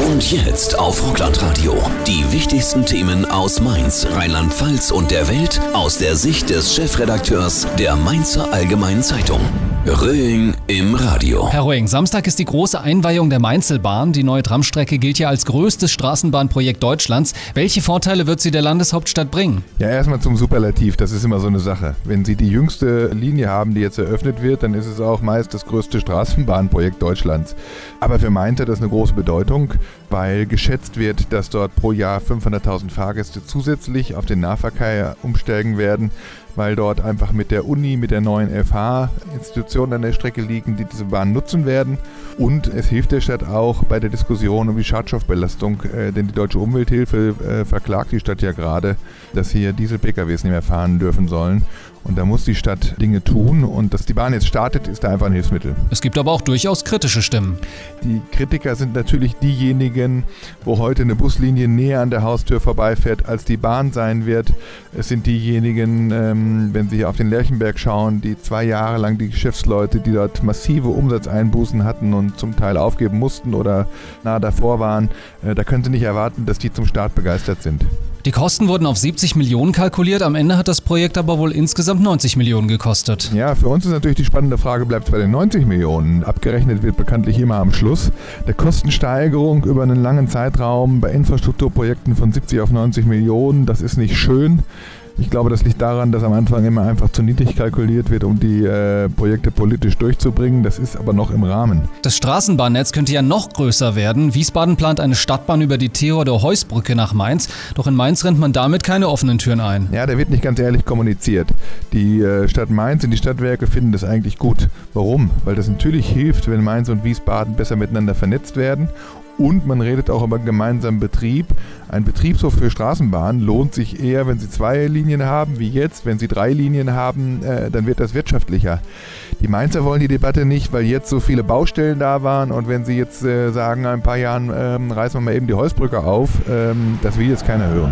Und jetzt auf Rockland Radio. Die wichtigsten Themen aus Mainz, Rheinland-Pfalz und der Welt aus der Sicht des Chefredakteurs der Mainzer Allgemeinen Zeitung. Röing im Radio. Herr Röing, Samstag ist die große Einweihung der Mainzelbahn. Die neue Tramstrecke gilt ja als größtes Straßenbahnprojekt Deutschlands. Welche Vorteile wird sie der Landeshauptstadt bringen? Ja, erstmal zum Superlativ. Das ist immer so eine Sache. Wenn Sie die jüngste Linie haben, die jetzt eröffnet wird, dann ist es auch meist das größte Straßenbahnprojekt Deutschlands. Aber für Mainz hat das eine große Bedeutung, weil geschätzt wird, dass dort pro Jahr 500.000 Fahrgäste zusätzlich auf den Nahverkehr umsteigen werden, weil dort einfach mit der Uni, mit der neuen FH Institutionen an der Strecke liegen, die diese Bahn nutzen werden. Und es hilft der Stadt auch bei der Diskussion um die Schadstoffbelastung, denn die Deutsche Umwelthilfe verklagt die Stadt ja gerade, dass hier Diesel-PKWs nicht mehr fahren dürfen sollen. Und da muss die Stadt Dinge tun, und dass die Bahn jetzt startet, ist da einfach ein Hilfsmittel. Es gibt aber auch durchaus kritische Stimmen. Die Kritiker sind natürlich diejenigen, wo heute eine Buslinie näher an der Haustür vorbeifährt, als die Bahn sein wird. Es sind diejenigen, wenn Sie hier auf den Lerchenberg schauen, die 2 Jahre lang die Geschäftsleute, die dort massive Umsatzeinbußen hatten und zum Teil aufgeben mussten oder nahe davor waren, da können Sie nicht erwarten, dass die zum Start begeistert sind. Die Kosten wurden auf 70 Millionen kalkuliert, am Ende hat das Projekt aber wohl insgesamt 90 Millionen gekostet. Ja, für uns ist natürlich die spannende Frage, bleibt es bei den 90 Millionen? Abgerechnet wird bekanntlich immer am Schluss. Der Kostensteigerung über einen langen Zeitraum bei Infrastrukturprojekten von 70 auf 90 Millionen, das ist nicht schön. Ich glaube, das liegt daran, dass am Anfang immer einfach zu niedrig kalkuliert wird, um die Projekte politisch durchzubringen. Das ist aber noch im Rahmen. Das Straßenbahnnetz könnte ja noch größer werden. Wiesbaden plant eine Stadtbahn über die Theodor-Heuss-Brücke nach Mainz. Doch in Mainz rennt man damit keine offenen Türen ein. Ja, da wird nicht ganz ehrlich kommuniziert. Die Stadt Mainz und die Stadtwerke finden das eigentlich gut. Warum? Weil das natürlich hilft, wenn Mainz und Wiesbaden besser miteinander vernetzt werden. Und man redet auch über gemeinsamen Betrieb. Ein Betriebshof für Straßenbahnen lohnt sich eher, wenn Sie 2 Linien haben, wie jetzt. Wenn Sie 3 Linien haben, dann wird das wirtschaftlicher. Die Mainzer wollen die Debatte nicht, weil jetzt so viele Baustellen da waren. Und wenn Sie jetzt sagen, in ein paar Jahren reißen wir mal eben die Heussbrücke auf, das will jetzt keiner hören.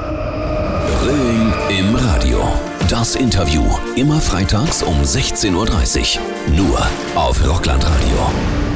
Röing im Radio. Das Interview. Immer freitags um 16:30 Uhr. Nur auf Rockland Radio.